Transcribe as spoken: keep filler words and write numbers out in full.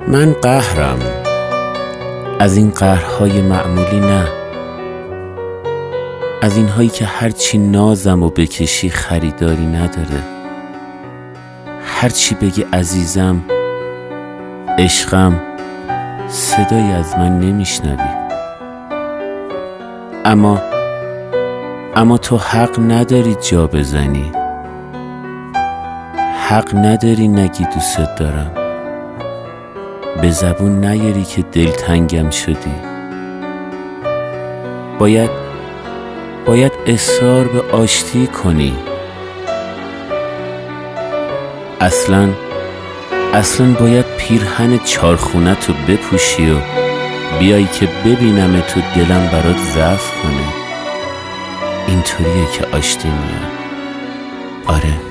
من قهرم، از این قهرهای معمولی نه، از این هایی که هرچی نازم و بکشی خریداری نداره. هرچی بگی عزیزم، عشقم، صدایی از من نمیشنوی. اما اما تو حق نداری جا بزنی، حق نداری نگی دوست دارم، به زبون نیاری که دلتنگم شدی. باید باید اصرار به آشتی کنی. اصلا اصلا باید پیرهن چارخونت رو بپوشی و بیایی که ببینم تو دلم برات ضعف کنه. اینطوریه که آشتی میاد. آره.